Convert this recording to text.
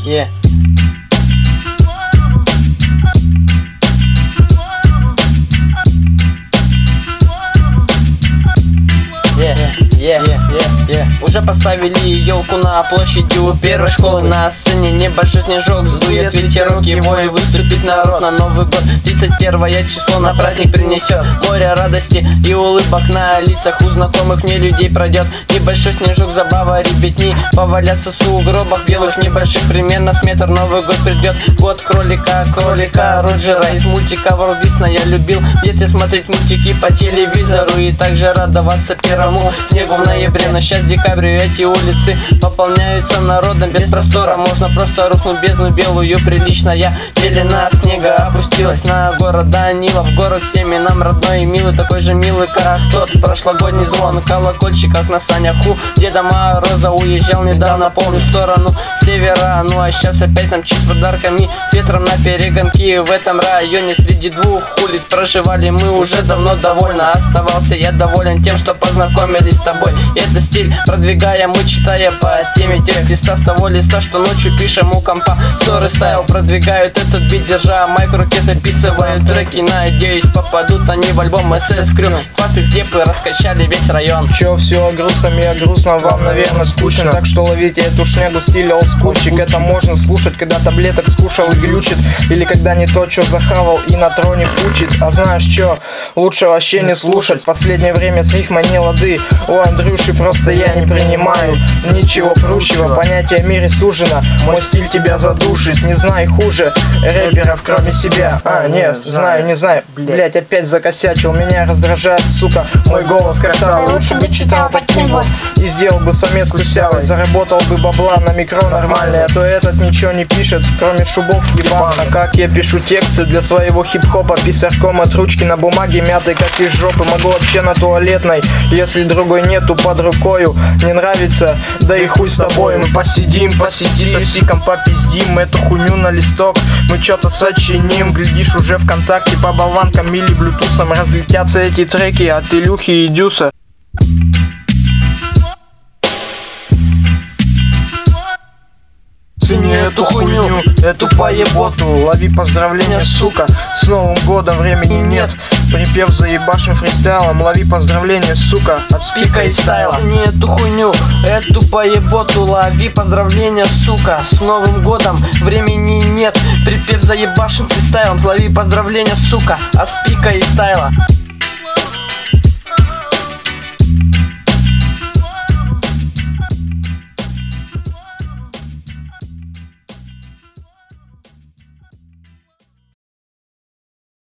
Yeah. Уже поставили елку на площади у первой школы. На сцене небольшой снежок, сдует ветерок его и выступит народ. На Новый год 31 число на праздник принесет море радости и улыбок на лицах. У знакомых мне людей пройдет небольшой снежок, забава ребятни повалятся в сугробах белых небольших. Примерно с метр Новый год придет. Год кролика Роджера из мультика World Disney. Я любил в детстве смотреть мультики по телевизору и также радоваться первому снегу в ноябре. Но сейчас декабрь, эти улицы пополняются народом без простора. Можно просто рухнуть в бездну белую. Приличная пелена снега опустилась на город Данилов. Город всеми нам родной и милый, такой же милый, как тот прошлогодний звон колокольчиков на санях у Деда Мороза. Уезжал недавно в полную сторону севера. Ну а сейчас опять нам чуть подарками с ветром на перегонки. В этом районе среди двух улиц проживали мы уже давно довольно. Оставался я доволен тем, что познакомились с тобой. Это стиль продвигаем мы, читая по теме тех листа с того листа, что ночью пишем у компа. Ссоры стайл продвигают этот бит, держа майк в руке, записывают треки. Надеюсь, попадут они в альбом SS Crew. Факты с депы раскачали весь район. Чё, все о грустном и о грустном вам, наверное, скучно. Так что ловите эту шнягу в стиле олдскульчик. Это можно слушать, когда таблеток скушал и глючит, или когда не то, что захавал и на троне пучит. А знаешь чё, лучше вообще не слушать. В последнее время с рифмой не лады. У Андрюши просто я не принимаю ничего прущего. Понятие о мире сужено, мой стиль тебя задушит. Не знай хуже рэперов кроме себя. Нет, знаю, не знаю. Блять, опять закосячил, меня раздражает, сука, мой голос картавый. Лучше бы читал таким вот и сделал бы самец кусявый. Заработал бы бабла на микро нормальный. А то этот ничего не пишет, кроме шубов ебан. А как я пишу тексты для своего хип-хопа? Писарком от ручки на бумаге мятой, как из жопы. Могу вообще на туалетной, если другой нету под рукою. Не нравится, да и хуй с тобой. Мы посиди со стиком попиздим эту хуйню на листок. Мы чё-то сочиним, глядишь уже ВКонтакте по болванкам или блютусом разлетятся эти треки от Илюхи и Дюса. Цени эту хуйню, эту поеботу. Лови поздравления, сука, с Новым годом, времени нет. Припев заебашим фристайлом. Лови поздравления, сука, от Спика и Стайла. Цени эту хуйню, эту поеботу. Лови поздравления, сука, с Новым годом, времени нет. Припев заебашим фристайлом. Лови поздравления, сука, от Спика и Стайла.